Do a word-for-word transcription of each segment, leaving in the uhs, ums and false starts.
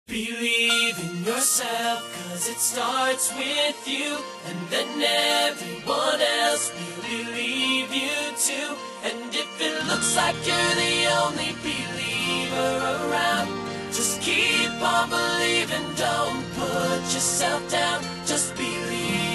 Believe in yourself, cause it starts with you, and then everyone else will believe you too. And if it looks like you're the only believer around, just keep on believing, don't put yourself down, just believe.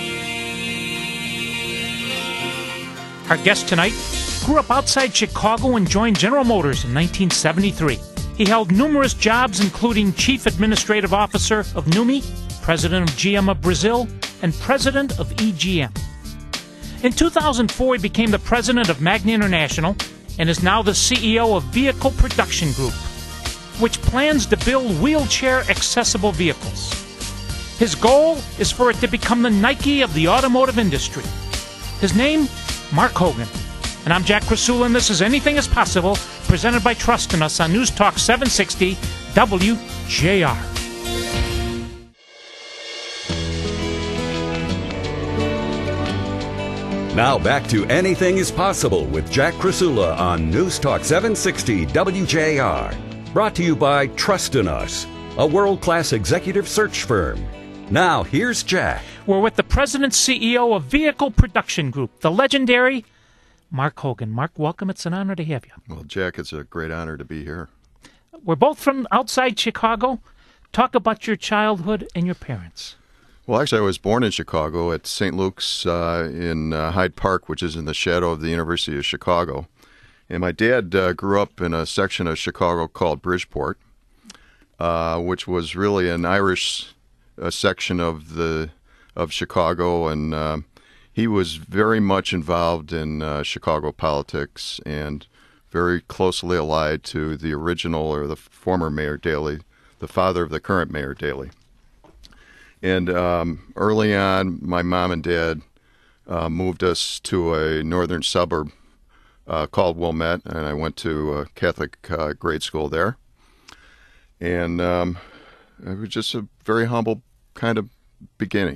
Our guest tonight grew up outside Chicago and joined General Motors in nineteen seventy-three. He held numerous jobs, including Chief Administrative Officer of N U M I, President of G M of Brazil, and President of E G M. In two thousand four, he became the President of Magna International and is now the C E O of Vehicle Production Group, which plans to build wheelchair-accessible vehicles. His goal is for it to become the Nike of the automotive industry. His name, Mark Hogan. And I'm Jack Krasula, and this is Anything is Possible, presented by Trust in Us on News Talk seven sixty W J R. Now back to Anything is Possible with Jack Krasula on News Talk seven sixty W J R. Brought to you by Trust in Us, a world-class executive search firm. Now, here's Jack. We're with the President C E O of Vehicle Production Group, the legendary Mark Hogan. Mark, welcome. It's an honor to have you. Well, Jack, it's a great honor to be here. We're both from outside Chicago. Talk about your childhood and your parents. Well, actually, I was born in Chicago at Saint Luke's uh, in uh, Hyde Park, which is in the shadow of the University of Chicago. And my dad uh, grew up in a section of Chicago called Bridgeport, uh, which was really an Irish uh, section of the of Chicago, and uh, he was very much involved in uh, Chicago politics and very closely allied to the original or the former Mayor Daley, the father of the current Mayor Daley. And um, early on, my mom and dad uh, moved us to a northern suburb uh, called Wilmette, and I went to a Catholic uh, grade school there. And um, it was just a very humble kind of beginning.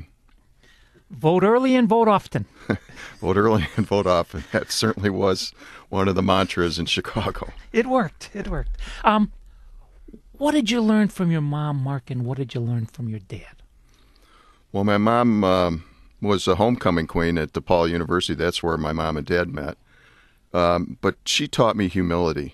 Vote early and vote often. Vote early and vote often. That certainly was one of the mantras in Chicago. It worked. It worked. Um, what did you learn from your mom, Mark, and what did you learn from your dad? Well, my mom um, was a homecoming queen at DePaul University. That's where my mom and dad met. Um, but she taught me humility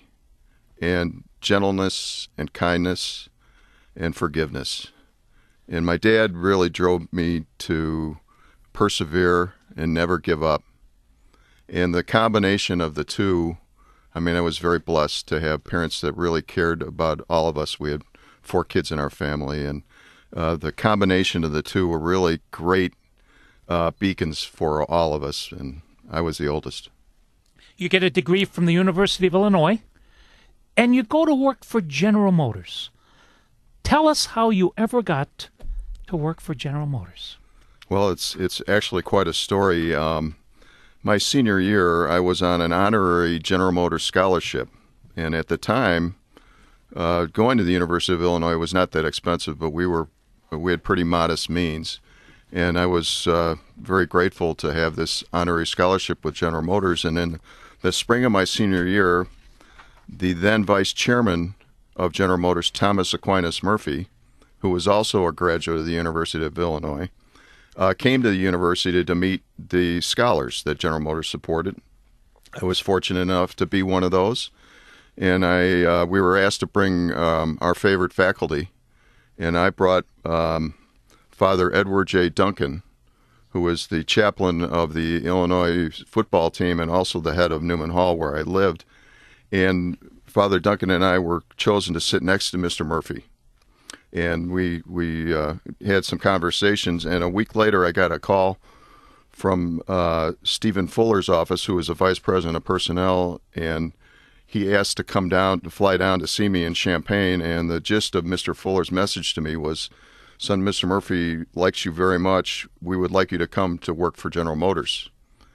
and gentleness and kindness and forgiveness. And my dad really drove me to persevere and never give up. And the combination of the two, I mean, I was very blessed to have parents that really cared about all of us. We had four kids in our family, and uh, the combination of the two were really great uh, beacons for all of us, and I was the oldest. You get a degree from the University of Illinois, and you go to work for General Motors. Tell us how you ever got to work for General Motors. Well, it's it's actually quite a story. Um, my senior year, I was on an honorary General Motors scholarship, and at the time, uh, going to the University of Illinois was not that expensive, but we were we had pretty modest means, and I was uh, very grateful to have this honorary scholarship with General Motors. And in the spring of my senior year, the then vice chairman of General Motors, Thomas Aquinas Murphy, who was also a graduate of the University of Illinois, Uh, came to the university to meet the scholars that General Motors supported. I was fortunate enough to be one of those, and I uh, we were asked to bring um, our favorite faculty, and I brought um, Father Edward J. Duncan, who was the chaplain of the Illinois football team and also the head of Newman Hall, where I lived. And Father Duncan and I were chosen to sit next to Mister Murphy. And we we uh, had some conversations, and a week later I got a call from uh, Stephen Fuller's office, who was the vice president of personnel, and he asked to come down, to fly down to see me in Champaign. And the gist of Mister Fuller's message to me was, son, Mister Murphy likes you very much. We would like you to come to work for General Motors.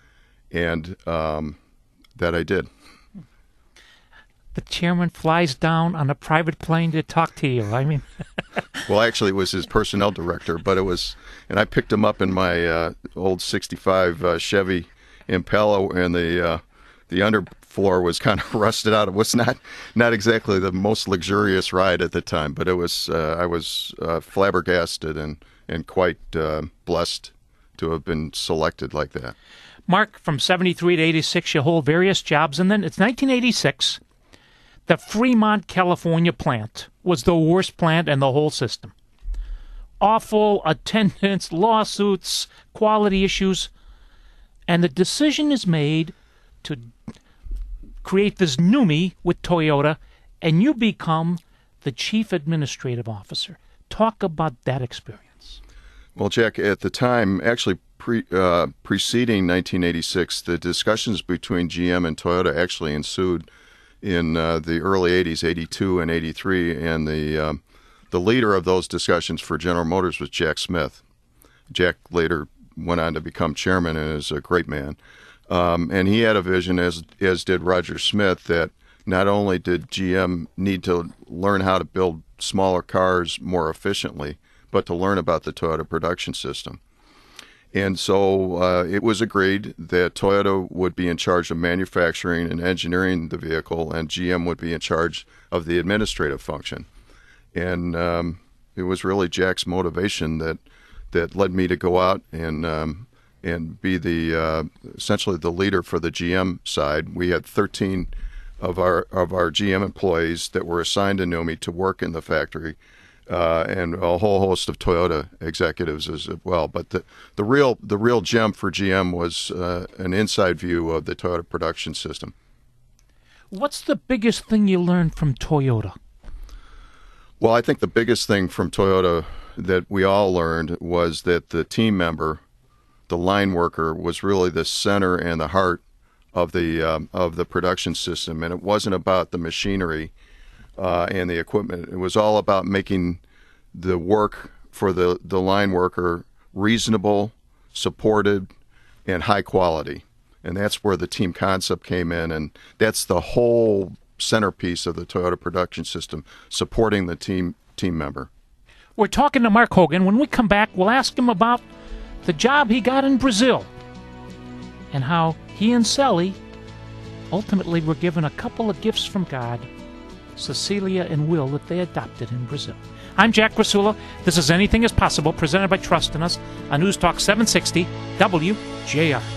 And um, that I did. The chairman flies down on a private plane to talk to you. I mean, well, actually, it was his personnel director, but it was, and I picked him up in my uh, old sixty-five uh, Chevy Impala, and the uh, the underfloor was kind of rusted out. It was not not exactly the most luxurious ride at the time, but it was. Uh, I was uh, flabbergasted and and quite uh, blessed to have been selected like that. Mark, from seventy-three to eighty-six, you hold various jobs, and then it's nineteen eighty-six. The Fremont, California plant was the worst plant in the whole system. Awful attendance, lawsuits, quality issues, and the decision is made to create this NUMMI with Toyota, and you become the chief administrative officer. Talk about that experience. Well, Jack, at the time, actually pre, uh, preceding nineteen eighty-six, the discussions between G M and Toyota actually ensued in uh, the early eighties, eighty-two and eighty-three, and the um, the leader of those discussions for General Motors was Jack Smith. Jack later went on to become chairman and is a great man. Um, and he had a vision, as as did Roger Smith, that not only did G M need to learn how to build smaller cars more efficiently, but to learn about the Toyota production system. And so uh, it was agreed that Toyota would be in charge of manufacturing and engineering the vehicle, and G M would be in charge of the administrative function. And um, it was really Jack's motivation that that led me to go out and um, and be the uh, essentially the leader for the G M side. We had thirteen of our of our G M employees that were assigned to NUMMI to work in the factory, uh, and a whole host of Toyota executives as well. But the the real the real gem for G M was uh, an inside view of the Toyota production system. What's the biggest thing you learned from Toyota? Well, I think the biggest thing from Toyota that we all learned was that the team member, the line worker, was really the center and the heart of the um, of the production system, and it wasn't about the machinery uh, and the equipment. It was all about making the work for the, the line worker reasonable, supported, and high quality. And that's where the team concept came in, and that's the whole centerpiece of the Toyota production system, supporting the team team member. We're talking to Mark Hogan. When we come back, we'll ask him about the job he got in Brazil and how he and Sally ultimately were given a couple of gifts from God, Cecilia and Will, that they adopted in Brazil. I'm Jack Krasula. This is Anything is Possible, presented by Trust in Us on News Talk seven sixty W J R.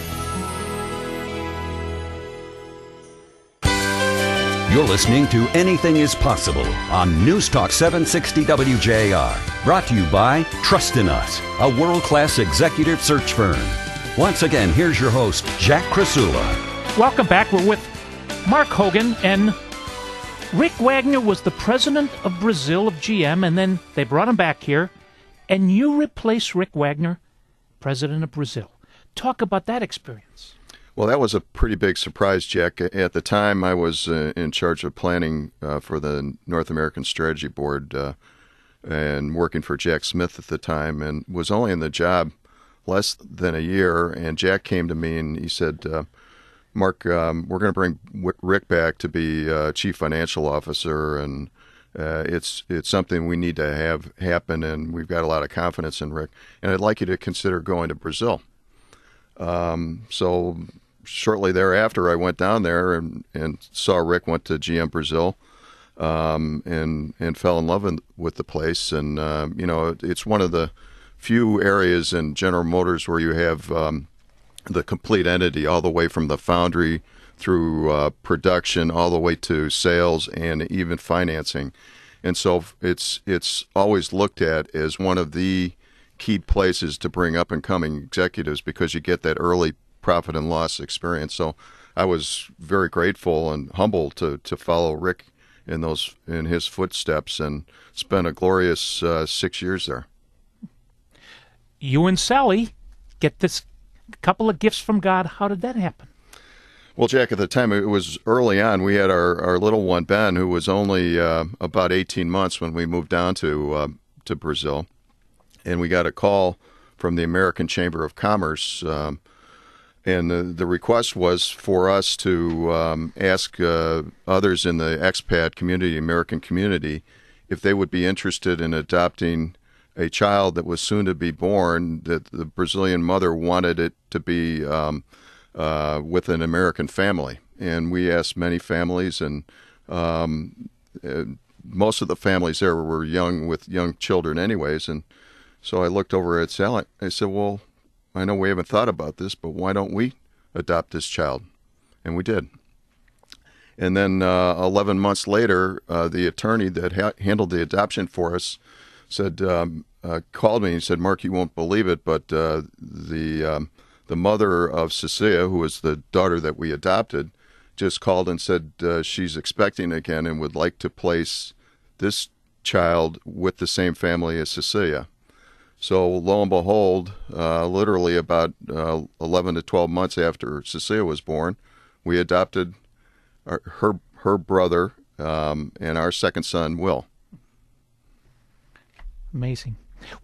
You're listening to Anything is Possible on News Talk seven sixty W J R. Brought to you by Trust in Us, a world-class executive search firm. Once again, here's your host, Jack Krasula. Welcome back. We're with Mark Hogan, and Rick Wagner was the president of Brazil of G M, and then they brought him back here, and you replaced Rick Wagner, president of Brazil. Talk about that experience. Well, that was a pretty big surprise, Jack. At the time, I was uh, in charge of planning uh, for the North American Strategy Board uh, and working for Jack Smith at the time, and was only in the job less than a year. And Jack came to me and he said, uh, Mark, um, we're going to bring Rick back to be uh, chief financial officer, and uh, it's it's something we need to have happen, and we've got a lot of confidence in Rick, and I'd like you to consider going to Brazil. Um, so shortly thereafter, I went down there and, and saw Rick, went to G M Brazil, um, and and fell in love in, with the place. And uh, you know, it, it's one of the few areas in General Motors where you have um, the complete entity, all the way from the foundry through uh, production, all the way to sales and even financing. And so it's it's always looked at as one of the key places to bring up and coming executives, because you get that early profit and loss experience. So I was very grateful and humbled to to follow Rick in those in his footsteps, and spent a glorious uh, six years there. You and Sally get this couple of gifts from God. How did that happen? Well, Jack, at the time, it was early on. We had our, our little one, Ben, who was only uh, about eighteen months when we moved down to uh, to Brazil. And we got a call from the American Chamber of Commerce, um, and the, the request was for us to um, ask uh, others in the expat community, American community, if they would be interested in adopting a child that was soon to be born, that the Brazilian mother wanted it to be um, uh, with an American family. And we asked many families, and um, uh, most of the families there were young with young children anyways. And so I looked over at Sally. I said, well, I know we haven't thought about this, but why don't we adopt this child? And we did. And then uh, eleven months later, uh, the attorney that ha- handled the adoption for us said, um, uh, called me and said, Mark, you won't believe it, but uh, the um, the mother of Cecilia, who was the daughter that we adopted, just called and said uh, she's expecting again and would like to place this child with the same family as Cecilia. So lo and behold, uh, literally about uh, eleven to twelve months after Cecilia was born, we adopted our, her her brother um, and our second son, Will. Amazing.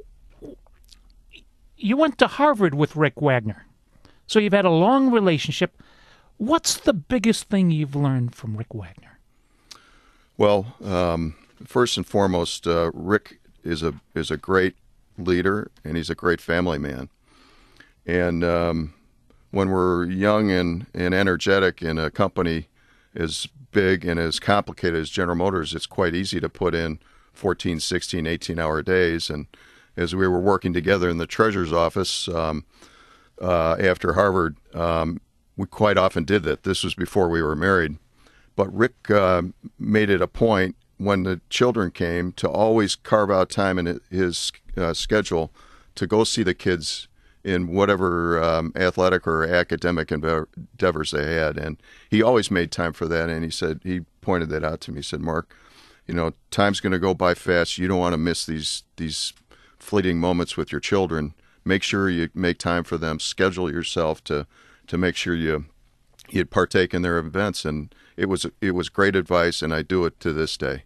You went to Harvard with Rick Wagner, so you've had a long relationship. What's the biggest thing you've learned from Rick Wagner? Well, um, first and foremost, uh, Rick is a is a great leader, and he's a great family man. And um, when we're young and, and energetic in a company as big and as complicated as General Motors, it's quite easy to put in fourteen, sixteen, eighteen-hour days. And as we were working together in the treasurer's office um, uh, after Harvard, um, we quite often did that. This was before we were married. But Rick uh, made it a point when the children came to always carve out time in his uh, schedule to go see the kids in whatever um, athletic or academic endeavors they had. And he always made time for that. And he said, he pointed that out to me. He said, Mark, you know, time's going to go by fast. You don't want to miss these these fleeting moments with your children. Make sure you make time for them. Schedule yourself to to make sure you you partake in their events. And it was it was great advice, and I do it to this day.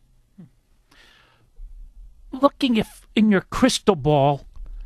Looking if in your crystal ball,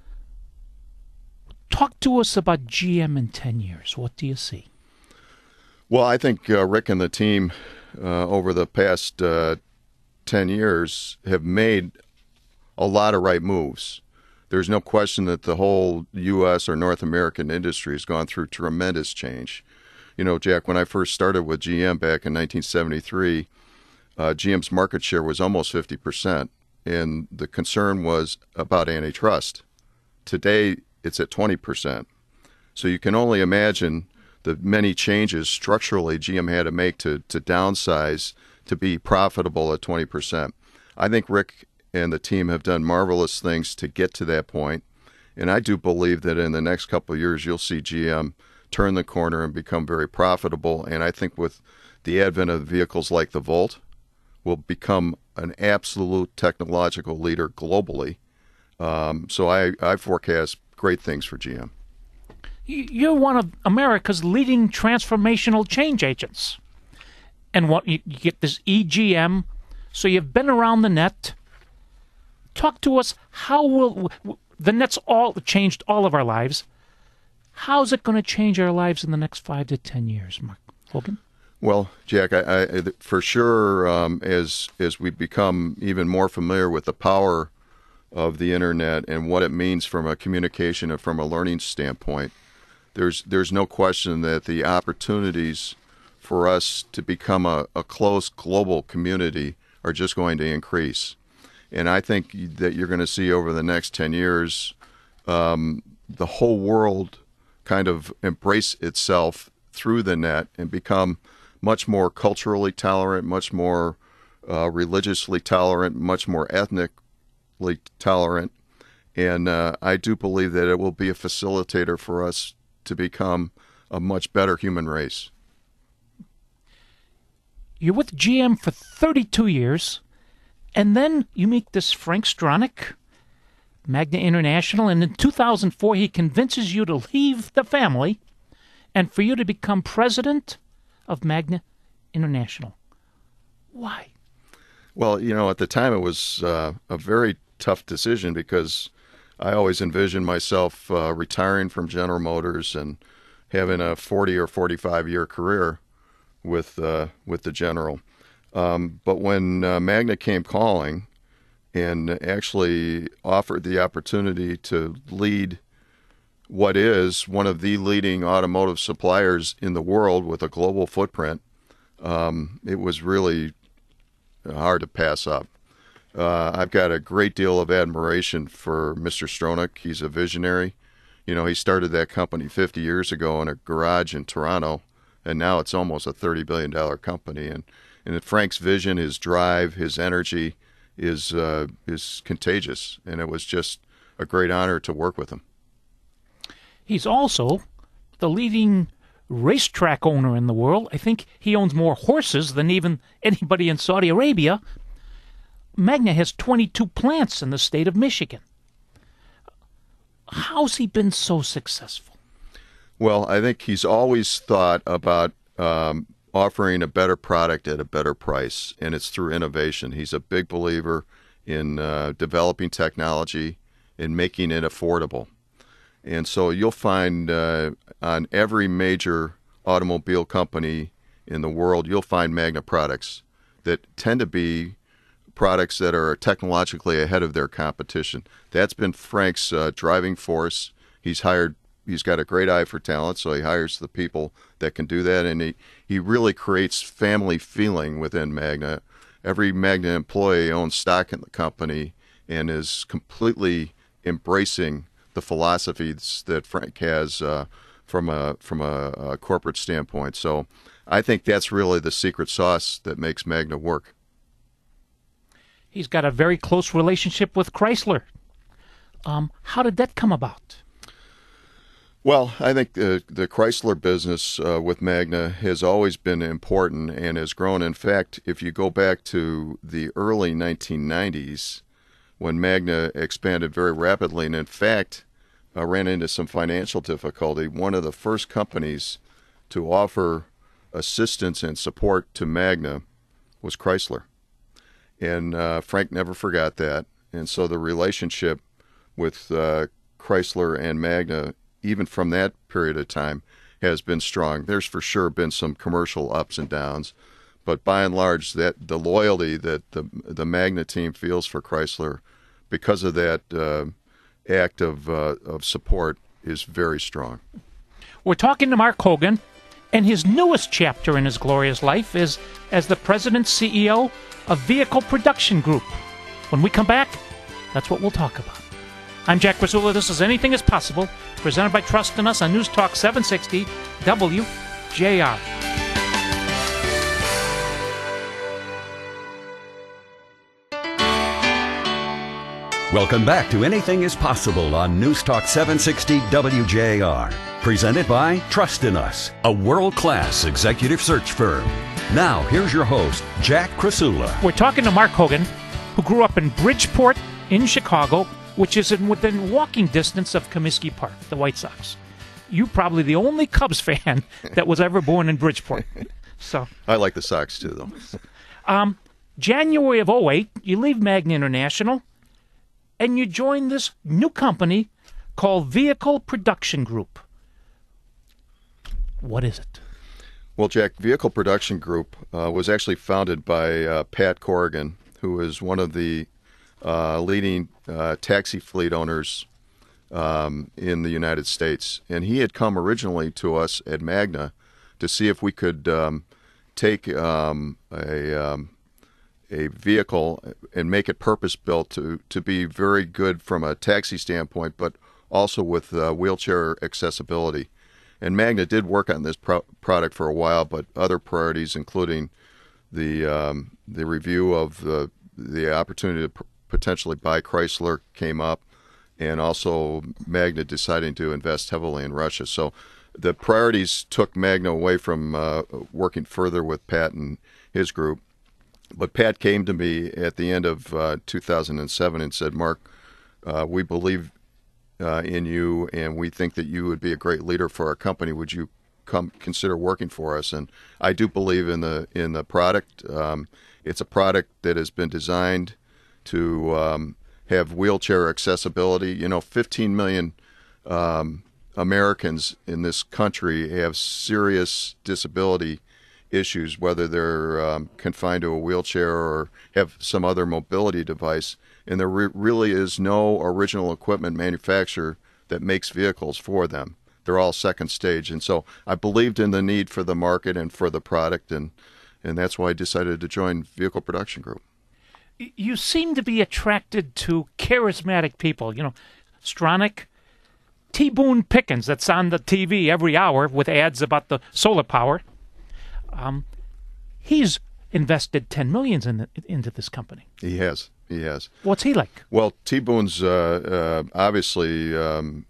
talk to us about G M in ten years. What do you see? Well, I think uh, Rick and the team uh, over the past uh, ten years have made a lot of right moves. There's no question that the whole U S or North American industry has gone through tremendous change. You know, Jack, when I first started with G M back in nineteen seventy-three, uh, G M's market share was almost fifty percent, and the concern was about antitrust. Today, it's at twenty percent. So you can only imagine the many changes structurally G M had to make to, to downsize to be profitable at twenty percent. I think Rick and the team have done marvelous things to get to that point, and I do believe that in the next couple of years you'll see G M turn the corner and become very profitable. And I think with the advent of vehicles like the Volt, will become an absolute technological leader globally. Um, so I, I forecast great things for G M. You're one of America's leading transformational change agents. And what you, you get this E G M, so you've been around the net. Talk to us, how will, the net's all changed all of our lives. How's it going to change our lives in the next five to ten years, Mark Hogan? Well, Jack, I, I, for sure, um, as as we become even more familiar with the power of the internet and what it means from a communication and from a learning standpoint, there's there's no question that the opportunities for us to become a, a close global community are just going to increase. And I think that you're going to see over the next ten years um, the whole world kind of embrace itself through the net and become much more culturally tolerant, much more uh, religiously tolerant, much more ethnically tolerant. And uh, I do believe that it will be a facilitator for us to become a much better human race. You're with G M for thirty-two years, and then you meet this Frank Stronach, Magna International, and in two thousand four he convinces you to leave the family and for you to become president of Magna International. Why? Well, you know, at the time it was uh, a very tough decision because I always envisioned myself uh, retiring from General Motors and having a forty or forty-five year career with uh, with the General. Um, but when uh, Magna came calling and actually offered the opportunity to lead what is one of the leading automotive suppliers in the world with a global footprint, um, it was really hard to pass up. Uh, I've got a great deal of admiration for Mister Stronach. He's a visionary. You know, he started that company fifty years ago in a garage in Toronto, and now it's almost a thirty billion dollars company. And, and Frank's vision, his drive, his energy is uh, is contagious, and it was just a great honor to work with him. He's also the leading racetrack owner in the world. I think he owns more horses than even anybody in Saudi Arabia. Magna has twenty-two plants in the state of Michigan. How's he been so successful? Well, I think he's always thought about um, offering a better product at a better price, and it's through innovation. He's a big believer in uh, developing technology and making it affordable. And so you'll find uh, on every major automobile company in the world, you'll find Magna products that tend to be products that are technologically ahead of their competition. That's been Frank's uh, driving force. He's hired, he's got a great eye for talent, so he hires the people that can do that, and he, he really creates family feeling within Magna. Every Magna employee owns stock in the company and is completely embracing the philosophies that Frank has uh, from a from a, a corporate standpoint. So I think that's really the secret sauce that makes Magna work. He's got a very close relationship with Chrysler. Um, how did that come about? Well, I think the, the Chrysler business uh, with Magna has always been important and has grown. In fact, if you go back to the early nineteen nineties, when Magna expanded very rapidly, and in fact uh, ran into some financial difficulty, one of the first companies to offer assistance and support to Magna was Chrysler. And uh, Frank never forgot that. And so the relationship with uh, Chrysler and Magna, even from that period of time, has been strong. There's for sure been some commercial ups and downs, but by and large, that the loyalty that the the Magna team feels for Chrysler, because of that uh, act of uh, of support, is very strong. We're talking to Mark Hogan, and his newest chapter in his glorious life is as the president C E O of Vehicle Production Group. When we come back, that's what we'll talk about. I'm Jack Krasula. This is Anything is Possible, presented by Trust in Us on News Talk seven sixty W J R. Welcome back to Anything is Possible on News Talk seven sixty W J R. Presented by Trust in Us, a world-class executive search firm. Now, here's your host, Jack Krasula. We're talking to Mark Hogan, who grew up in Bridgeport in Chicago, which is in within walking distance of Comiskey Park, the White Sox. You're probably the only Cubs fan that was ever born in Bridgeport. So I like the Sox, too, though. Um, January of oh eight, you leave Magna International, and you join this new company called Vehicle Production Group. What is it? Well, Jack, Vehicle Production Group uh, was actually founded by uh, Pat Corrigan, who is one of the uh, leading uh, taxi fleet owners um, in the United States. And he had come originally to us at Magna to see if we could um, take um, a um, a vehicle and make it purpose-built to, to be very good from a taxi standpoint, but also with uh, wheelchair accessibility. And Magna did work on this pro- product for a while, but other priorities, including the um, the review of the the opportunity to p- potentially buy Chrysler, came up, and also Magna deciding to invest heavily in Russia. So the priorities took Magna away from uh, working further with Pat and his group. But Pat came to me at the end of uh, two thousand seven and said, "Mark, uh, we believe Uh, in you, and we think that you would be a great leader for our company. Would you come consider working for us?" And I do believe in the in the product. Um, it's a product that has been designed to um, have wheelchair accessibility. You know, fifteen million um, Americans in this country have serious disability issues, whether they're um, confined to a wheelchair or have some other mobility device. And there re- really is no original equipment manufacturer that makes vehicles for them. They're all second stage. And so I believed in the need for the market and for the product, and, and that's why I decided to join Vehicle Production Group. You seem to be attracted to charismatic people. You know, Stronach, T. Boone Pickens, that's on the T V every hour with ads about the solar power. Um, he's invested ten million dollars in the, into this company. He has. He has. What's he like? Well, T. Boone's uh, uh, obviously um,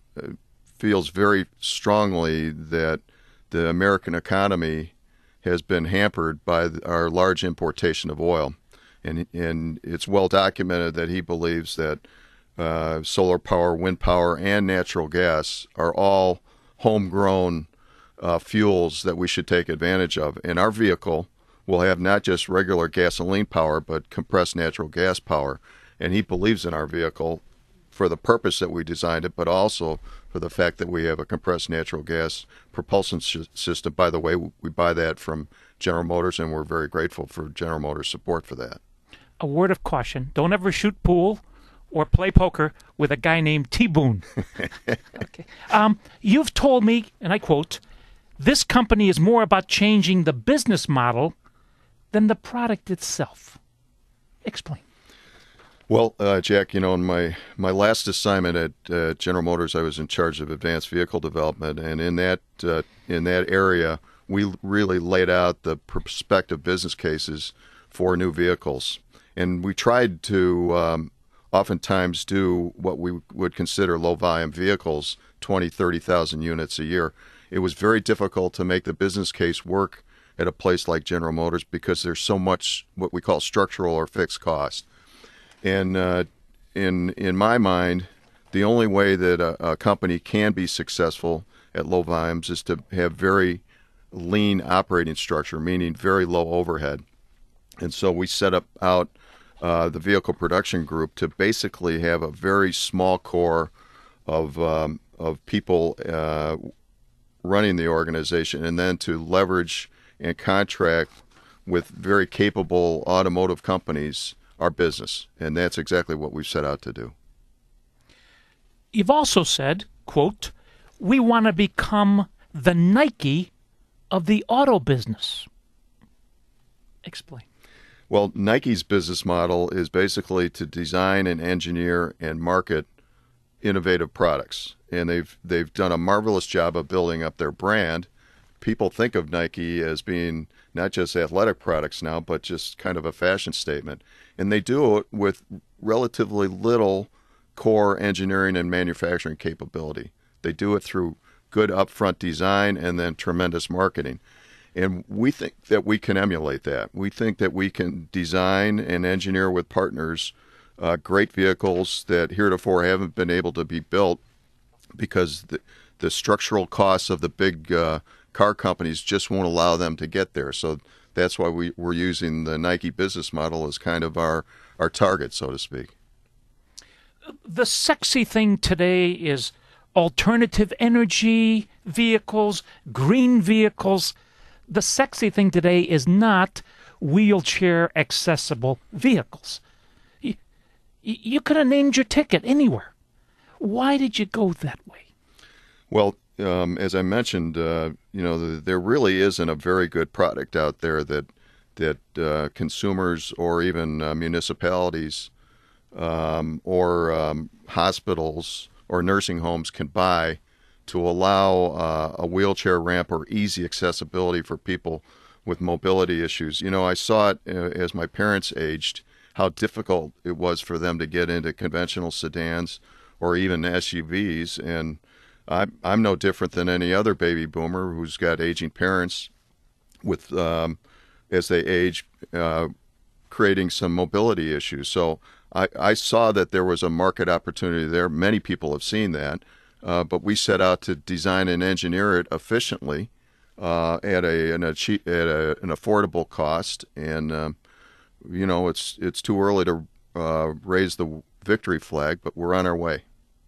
feels very strongly that the American economy has been hampered by our large importation of oil. And, and it's well documented that he believes that uh, solar power, wind power, and natural gas are all homegrown uh, fuels that we should take advantage of. And our vehicle will have not just regular gasoline power, but compressed natural gas power. And he believes in our vehicle for the purpose that we designed it, but also for the fact that we have a compressed natural gas propulsion sh- system. By the way, we buy that from General Motors, and we're very grateful for General Motors' support for that. A word of caution: don't ever shoot pool or play poker with a guy named T. Boone. Okay. Um, you've told me, and I quote, "This company is more about changing the business model than the product itself." Explain. Well, uh, Jack, you know, in my, my last assignment at uh, General Motors, I was in charge of advanced vehicle development, and in that uh, in that area, we really laid out the prospective business cases for new vehicles. And we tried to um, oftentimes do what we would consider low-volume vehicles, twenty, thirty thousand units a year. It was very difficult to make the business case work at a place like General Motors because there's so much what we call structural or fixed cost. And uh, in in my mind, the only way that a, a company can be successful at low volumes is to have very lean operating structure, meaning very low overhead. And so we set up out uh, the Vehicle Production Group to basically have a very small core of um, of people uh, running the organization, and then to leverage and contract with very capable automotive companies our business. And that's exactly what we've set out to do. You've also said, quote, "We want to become the Nike of the auto business." Explain. Well, Nike's business model is basically to design and engineer and market innovative products. And they've they've done a marvelous job of building up their brand. People think of Nike as being not just athletic products now, but just kind of a fashion statement. And they do it with relatively little core engineering and manufacturing capability. They do it through good upfront design and then tremendous marketing. And we think that we can emulate that. We think that we can design and engineer with partners uh, great vehicles that heretofore haven't been able to be built because the, the structural costs of the big uh, car companies just won't allow them to get there. So that's why we, we're using the Nike business model as kind of our, our target, so to speak. The sexy thing today is alternative energy vehicles, green vehicles. The sexy thing today is not wheelchair accessible vehicles. You, you could have named your ticket anywhere. Why did you go that way? Well, um, as I mentioned, uh, you know, the, there really isn't a very good product out there that that uh, consumers or even uh, municipalities um, or um, hospitals or nursing homes can buy to allow uh, a wheelchair ramp or easy accessibility for people with mobility issues. You know, I saw it uh, as my parents aged, how difficult it was for them to get into conventional sedans or even S U Vs. And I'm, I'm no different than any other baby boomer who's got aging parents with, um, as they age, uh, creating some mobility issues. So I, I saw that there was a market opportunity there. Many people have seen that. Uh, but we set out to design and engineer it efficiently uh, at a an, achieve, at a, an affordable cost. And um, you know, it's it's too early to uh, raise the victory flag, but we're on our way.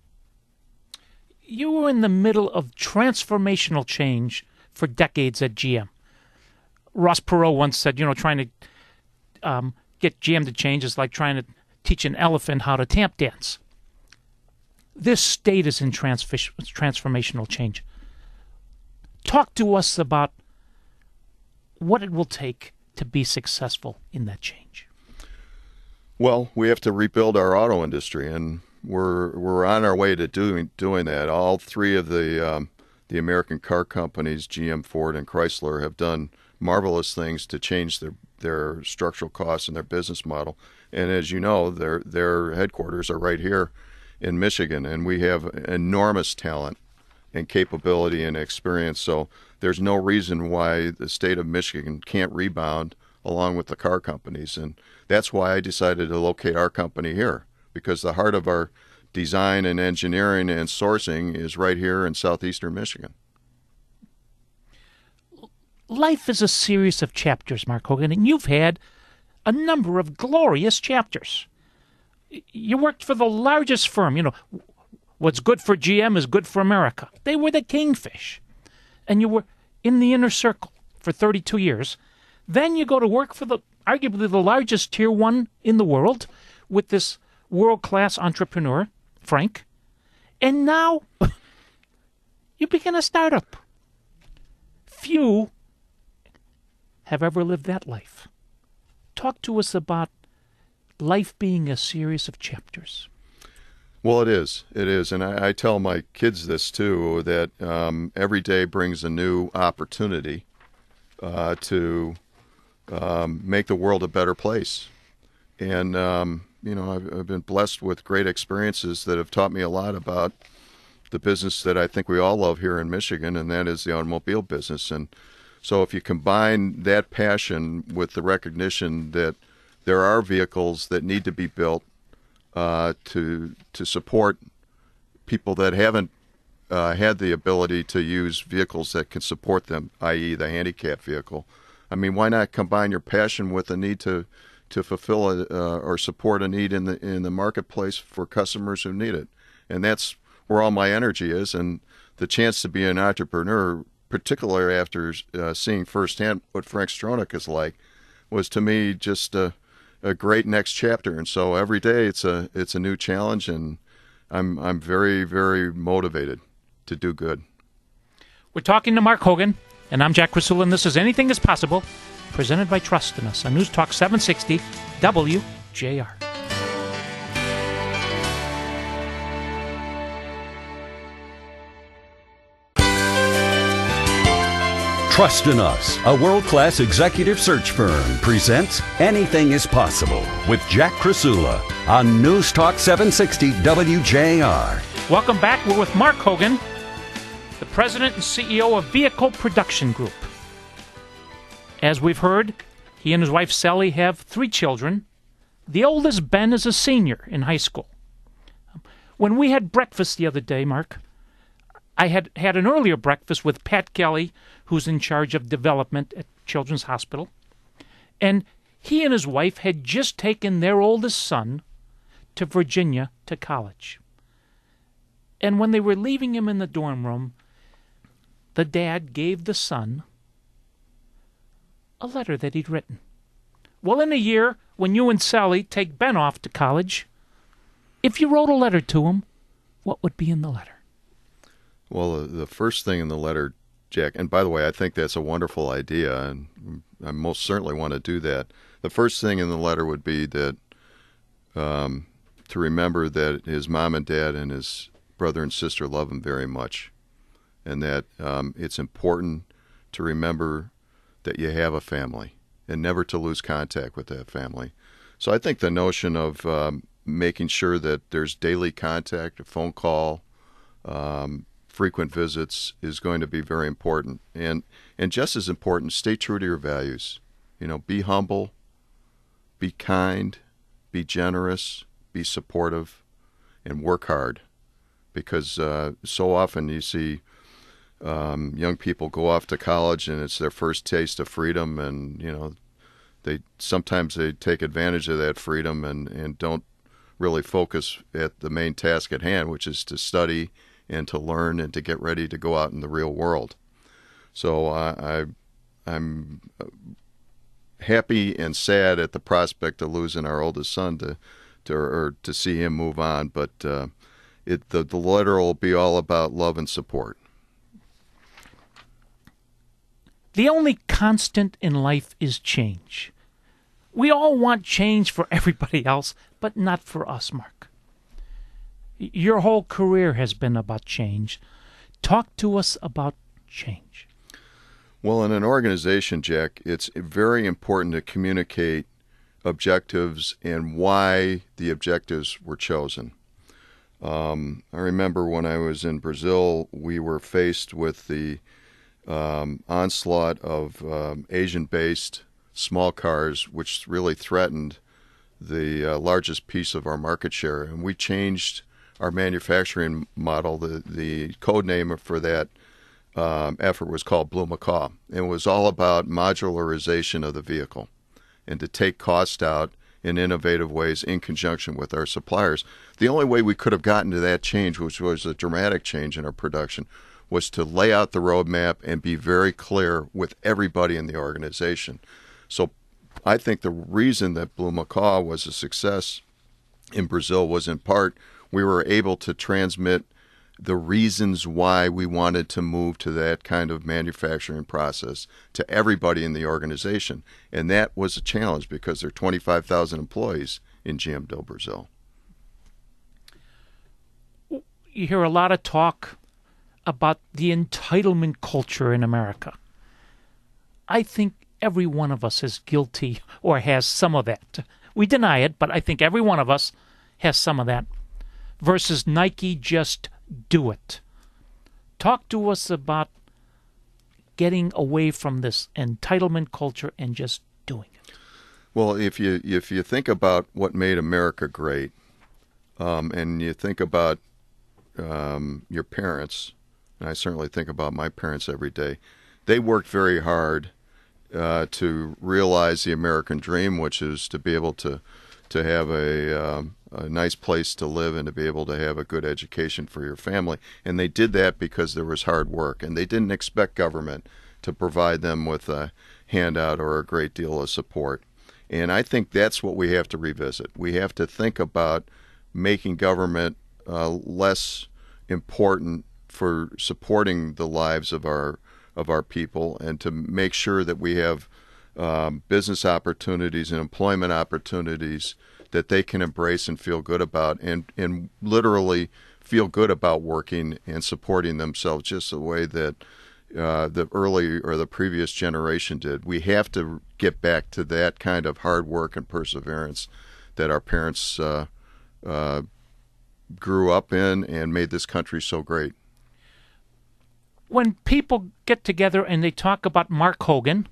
You were in the middle of transformational change for decades at G M. Ross Perot once said, you know, trying to um, get G M to change is like trying to teach an elephant how to tap dance. this state is in trans- transformational change. Talk to us about what it will take to be successful in that change. Well, we have to rebuild our auto industry, and we're we're on our way to doing doing that. All three of the um, the American car companies, G M, Ford, and Chrysler, have done marvelous things to change their their structural costs and their business model. And as you know, their their headquarters are right here in Michigan, and we have enormous talent and capability and experience. So there's no reason why the state of Michigan can't rebound along with the car companies. And that's why I decided to locate our company here, because the heart of our design and engineering and sourcing is right here in southeastern Michigan. Life is a series of chapters, Mark Hogan, and you've had a number of glorious chapters. You worked for the largest firm. You know, what's good for G M is good for America. They were the kingfish. And you were in the inner circle for thirty-two years. Then you go to work for the arguably the largest tier one in the world with this world-class entrepreneur, Frank. And now you begin a startup. Few have ever lived that life. Talk to us about life being a series of chapters. Well, it is. It is. And I, I tell my kids this, too, that um, every day brings a new opportunity uh, to um, make the world a better place. And, um, you know, I've, I've been blessed with great experiences that have taught me a lot about the business that I think we all love here in Michigan, and that is the automobile business. And so if you combine that passion with the recognition that there are vehicles that need to be built uh, to to support people that haven't uh, had the ability to use vehicles that can support them, that is the handicapped vehicle. I mean, why not combine your passion with the need to to fulfill a, uh, or support a need in the in the marketplace for customers who need it? And that's where all my energy is, and the chance to be an entrepreneur, particularly after uh, seeing firsthand what Frank Stronach is like, was to me just a, a great next chapter. And so every day it's a it's a new challenge, and I'm I'm very very motivated to do good. We're talking to Mark Hogan, and I'm Jack Krasula, and this is Anything is Possible, presented by Trust in Us on News Talk seven sixty W J R. Trust in Us, a world-class executive search firm, presents Anything is Possible with Jack Krasula on News Talk seven sixty W J R. Welcome back. We're with Mark Hogan, the president and C E O of Vehicle Production Group. As we've heard, he and his wife Sally have three children. The oldest, Ben, is a senior in high school. When we had breakfast the other day, Mark, I had had an earlier breakfast with Pat Kelly, who's in charge of development at Children's Hospital, and he and his wife had just taken their oldest son to Virginia to college. And when they were leaving him in the dorm room, the dad gave the son a letter that he'd written. Well, in a year, when you and Sally take Ben off to college, if you wrote a letter to him, what would be in the letter? Well, the first thing in the letter, Jack, and by the way, I think that's a wonderful idea, and I most certainly want to do that. The first thing in the letter would be that um, to remember that his mom and dad and his brother and sister love him very much, and that um, it's important to remember that you have a family and never to lose contact with that family. So I think the notion of um, making sure that there's daily contact, a phone call, um, frequent visits is going to be very important. And and just as important, stay true to your values. You know, be humble, be kind, be generous, be supportive, and work hard. Because uh, so often you see um, young people go off to college and it's their first taste of freedom, and you know, they sometimes they take advantage of that freedom and, and don't really focus at the main task at hand, which is to study and to learn and to get ready to go out in the real world. So uh, I, I'm happy and sad at the prospect of losing our oldest son to, to or to see him move on. But uh, it the, the letter will be all about love and support. The only constant in life is change. We all want change for everybody else, but not for us, Mark. Your whole career has been about change. Talk to us about change. Well, in an organization, Jack, it's very important to communicate objectives and why the objectives were chosen. Um, I remember when I was in Brazil, we were faced with the um, onslaught of um, Asian-based small cars, which really threatened the uh, largest piece of our market share. And we changed our manufacturing model. The, the code name for that um, effort was called Blue Macaw. It was all about modularization of the vehicle and to take cost out in innovative ways in conjunction with our suppliers. The only way we could have gotten to that change, which was a dramatic change in our production, was to lay out the roadmap and be very clear with everybody in the organization. So I think the reason that Blue Macaw was a success in Brazil was in part we were able to transmit the reasons why we wanted to move to that kind of manufacturing process to everybody in the organization. And that was a challenge because there are twenty-five thousand employees in G M do Brazil. You hear a lot of talk about the entitlement culture in America. I think every one of us is guilty or has some of that. We deny it, but I think every one of us has some of that. Versus Nike, just do it. Talk to us about getting away from this entitlement culture and just doing it. Well, if you if you think about what made America great, um, and you think about um, your parents, and I certainly think about my parents every day, they worked very hard uh, to realize the American dream, which is to be able to to have a, um, a nice place to live and to be able to have a good education for your family. And they did that because there was hard work, and they didn't expect government to provide them with a handout or a great deal of support. And I think that's what we have to revisit. We have to think about making government uh, less important for supporting the lives of our of our people, and to make sure that we have um, business opportunities and employment opportunities that they can embrace and feel good about, and, and literally feel good about working and supporting themselves just the way that uh, the early or the previous generation did. We have to get back to that kind of hard work and perseverance that our parents uh, uh, grew up in and made this country so great. When people get together and they talk about Mark Hogan,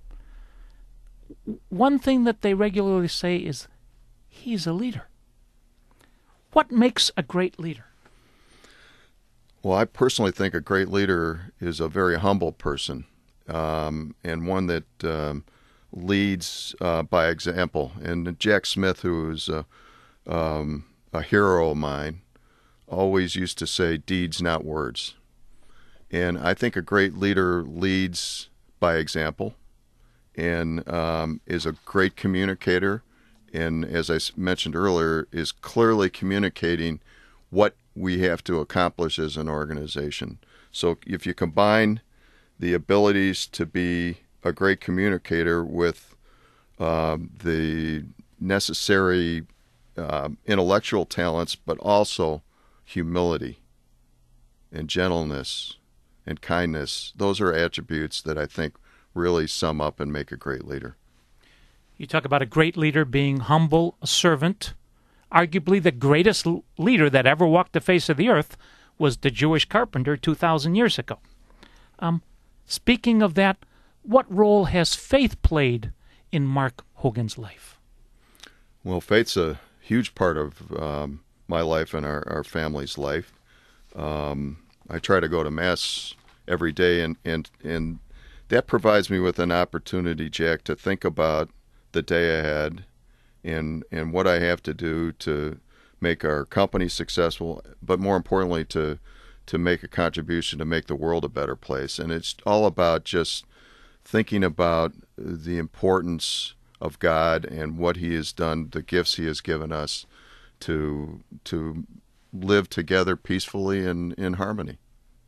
one thing that they regularly say is, he's a leader. What makes a great leader? Well, I personally think a great leader is a very humble person, um, and one that um, leads uh, by example. And Jack Smith, who is a, um, a hero of mine, always used to say, deeds, not words. And I think a great leader leads by example and um, is a great communicator, and as I mentioned earlier, is clearly communicating what we have to accomplish as an organization. So if you combine the abilities to be a great communicator with um, the necessary uh, intellectual talents, but also humility and gentleness and kindness, those are attributes that I think really sum up and make a great leader. You talk about a great leader being humble, a servant. Arguably the greatest l- leader that ever walked the face of the earth was the Jewish carpenter two thousand years ago. Um, speaking of that, what role has faith played in Mark Hogan's life? Well, faith's a huge part of um, my life and our, our family's life. Um, I try to go to Mass every day, and, and, and that provides me with an opportunity, Jack, to think about the day ahead and and what I have to do to make our company successful, but more importantly, to to make a contribution to make the world a better place. And it's all about just thinking about the importance of God and what He has done, the gifts He has given us to to live together peacefully and in harmony.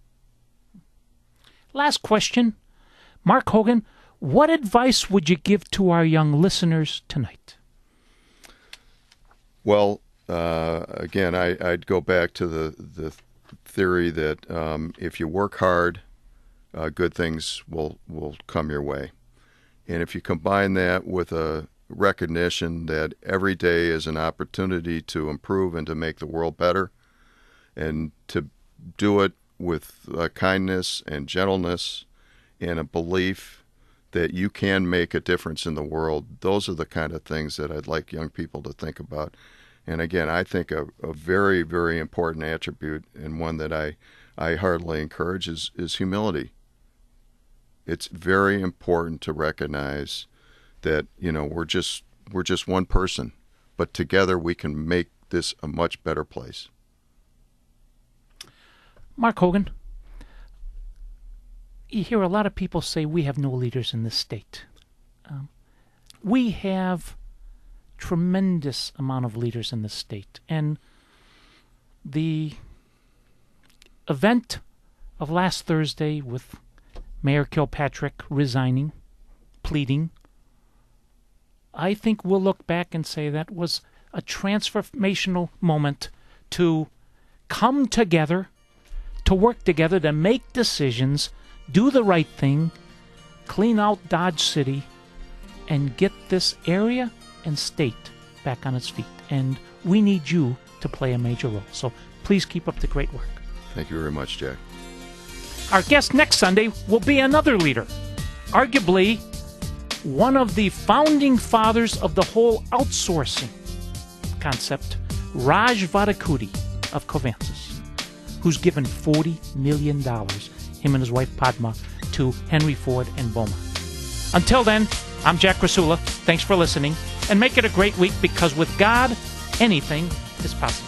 Last question. Mark Hogan, what advice would you give to our young listeners tonight? Well, uh, again, I, I'd go back to the, the theory that um, if you work hard, uh, good things will, will come your way. And if you combine that with a recognition that every day is an opportunity to improve and to make the world better, and to do it with uh, kindness and gentleness and a belief that you can make a difference in the world, those are the kind of things that I'd like young people to think about. And again, I think a, a very, very important attribute, and one that I, I heartily encourage, is, is humility. It's very important to recognize that, you know, we're just we're just one person, but together we can make this a much better place. Mark Hogan, you hear a lot of people say we have no leaders in this state. Um, we have tremendous amount of leaders in this state, and the event of last Thursday with Mayor Kilpatrick resigning, pleading, I think we'll look back and say that was a transformational moment to come together, to work together, to make decisions, do the right thing, clean out Dodge City, and get this area and state back on its feet. And we need you to play a major role. So please keep up the great work. Thank you very much, Jack. Our guest next Sunday will be another leader, arguably one of the founding fathers of the whole outsourcing concept, Raj Vadakudi of Covances, who's given forty million dollars, him and his wife Padma, to Henry Ford and Beaumont. Until then, I'm Jack Rasula. Thanks for listening, and make it a great week, because with God, anything is possible.